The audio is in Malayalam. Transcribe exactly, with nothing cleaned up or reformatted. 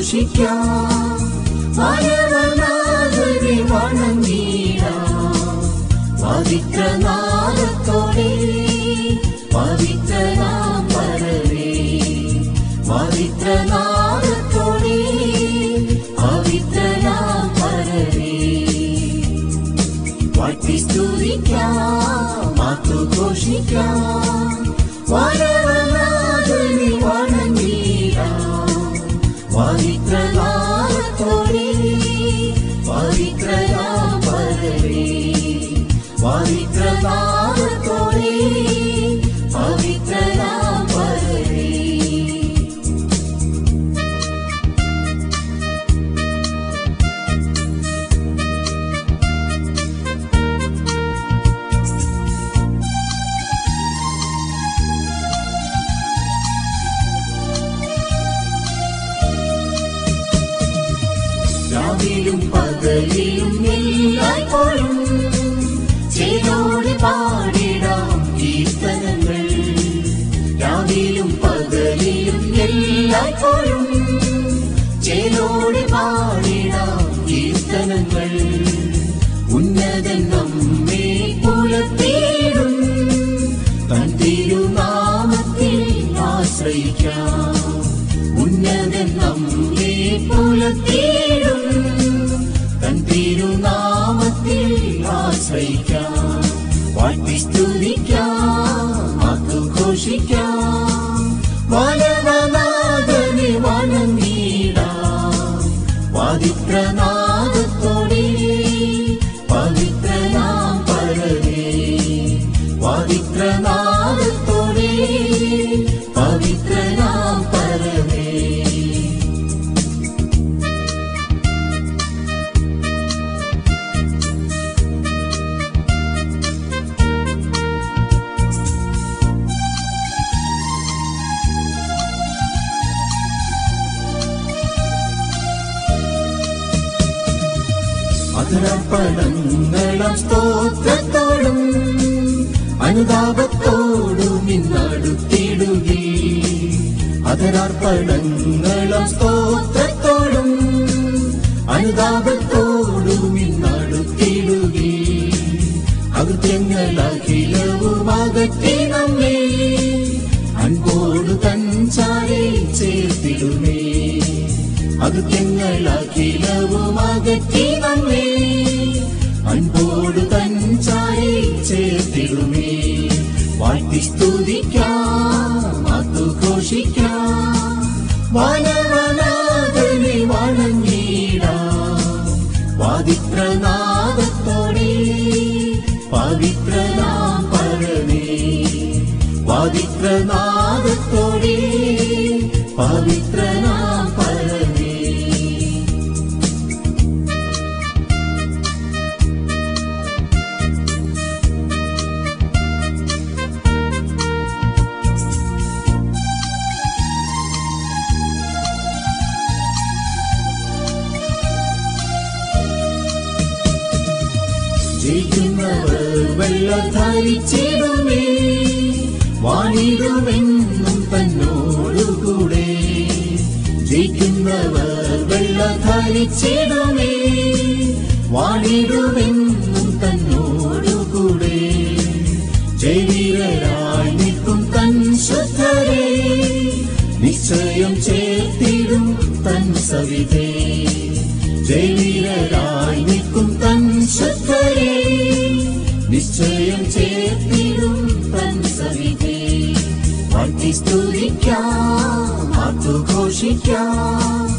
ഘോഷിക്കാം, വരവനാഥനെ വണങ്ങിടാം. പവിത്രനാദത്തോടെ പവിത്രനാം പരനേ, പവിത്രനാദത്തോടെ പവിത്രനാം പരനേ. വാഴ്ത്തി സ്തുതിക്കാം, മാറ്റുഘോഷിക്കാം, വരവനാഥനെ വണങ്ങിടാം. പവിത്രനാദത്തോടെ പവിത്രനാം പരനേ, പവിത്രനാദത്തോടെ പവിത്രനാം പരനേ. രാവിലും പകലിലും എല്ലായ്പ്പോഴും ചേരോടെ പാടിടാം കീർത്തനങ്ങൾ. രാവിലും പകലിലും എല്ലായ്പ്പോഴും ചേരോടെ പാടിടാം കീർത്തനങ്ങൾ. ഉന്നതൻ നമ്മെ പുലർത്തിയിടും, തൻ തിരുനാമത്തിൽ ആശ്രയിക്കാം. ഉന്നതൻ നമ്മെ പുലർത്തിയിടും, തൻ തിരുനാമത്തിൽ ആശ്രയിക്കാം. വാഴ്ത്തി സ്തുതിക്കാം, മാറ്റുഘോഷിക്കാം, വരവനാഥനെ വണങ്ങിടാം. പവിത്രനാദത്തോടെ പവിത്രനാം പരനേ, പവിത്രനാദത്തോടെ പവിത്രനാം പരനേ. അധരപ്പണങ്ങളും സ്തോത്രത്തോടും അനുതാപത്തോടും ഇന്നടുത്തിടുകി. അധരാർപ്പണങ്ങളും സ്തോത്രത്തോടും അനുതാപത്തോടും ഇന്നടുത്തിടുകി. അകൃത്യങ്ങളഖിലവും അകറ്റി നമ്മെ അൻപോടു തൻ ചാരയിൽ ചേർത്തിടുമേ. അകൃത്യങ്ങളഖിലവും അകറ്റി നമ്മെ അൻപോടു തൻ ചാരയിൽ ചേർത്തിടുമേ. വാഴ്ത്തി സ്തുതിക്കാം, മാറ്റുഘോഷിക്കാം, വരവനാഥനെ വണങ്ങിടാം. പവിത്രനാദത്തോടെ പവിത്രനാം പരനേ, പവിത്രനാദത്തോടെ പവിത്രനാം പരനേ. ജയിക്കുന്നവർ വെള്ളധരിച്ചിടുമേ, വാണിടുമെന്നും തന്നോടുകൂടെ. ജയിക്കുന്നവർ വെള്ളധരിച്ചിടുമേ, വാണിടുമെന്നും തന്നോടുകൂടെ. ജയവീരരായി നിൽക്കും തൻ ശുദ്ധരെ, നിശ്ചയം ചേർത്തിടും തൻ സവിധേ. ജയവീരരായി നിൽക്കും തൻ ശുദ്ധരെ, നിശ്ചയം ചേർത്തിടും തൻ സവിധേ. വാഴ്ത്തി സ്തുതിക്കാം, മാറ്റുഘോഷിക്കാം,